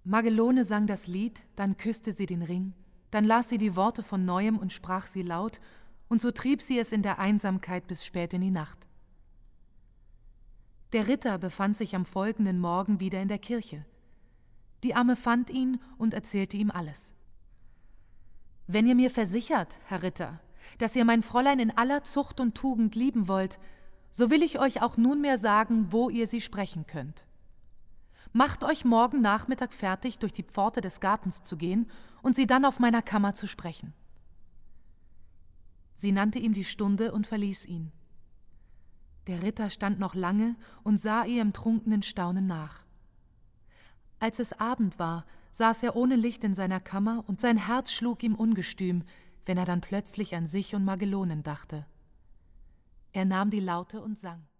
Magelone sang das Lied, dann küsste sie den Ring, dann las sie die Worte von Neuem und sprach sie laut, und so trieb sie es in der Einsamkeit bis spät in die Nacht. Der Ritter befand sich am folgenden Morgen wieder in der Kirche. Die Amme fand ihn und erzählte ihm alles. »Wenn ihr mir versichert, Herr Ritter, dass ihr mein Fräulein in aller Zucht und Tugend lieben wollt, so will ich euch auch nunmehr sagen, wo ihr sie sprechen könnt. Macht euch morgen Nachmittag fertig, durch die Pforte des Gartens zu gehen und sie dann auf meiner Kammer zu sprechen.« Sie nannte ihm die Stunde und verließ ihn. Der Ritter stand noch lange und sah ihr im trunkenen Staunen nach. Als es Abend war, saß er ohne Licht in seiner Kammer und sein Herz schlug ihm ungestüm, wenn er dann plötzlich an sich und Magelonen dachte. Er nahm die Laute und sang.